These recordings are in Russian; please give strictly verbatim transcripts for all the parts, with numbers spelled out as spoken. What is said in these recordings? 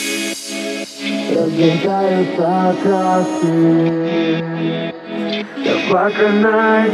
Разлетаются краски, заплаканное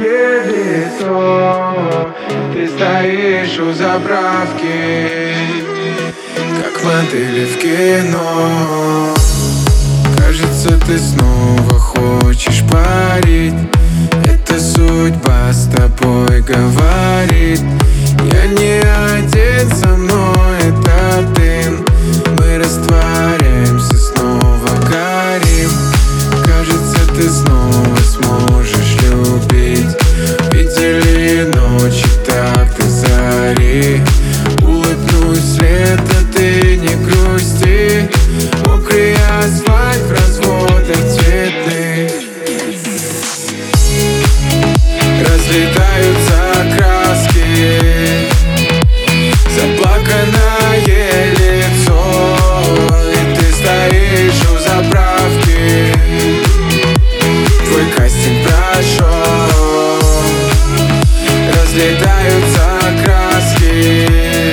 лицо. Ты стоишь у заправки, как модели в кино. Кажется, ты снова хочешь парить. Эта судьба с тобой говорит: я не один, со мной это дым. Мы растворяемся, снова горим. Кажется, ты снова сможешь любить. Видели ночи так до зари. Улыбнусь лето, ты не грусти. Мокрый асфальт в разводах цветных. Разлетаются краски, заплаканное лицо. И ты стоишь у заправки, твой кастинг прошел. Разлетаются краски,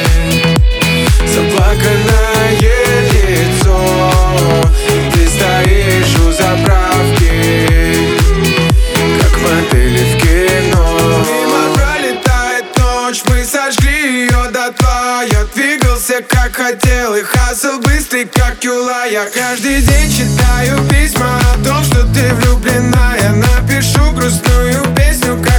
заплаканное лицо. Ты стоишь у заправки, как модели в кино. Мимо пролетает ночь, мы сожгли ее дотла. Я двигался как хотел и хасл быстрый как юла. Я каждый день читаю письма о том, что ты влюблена. Я напишу грустную песню, как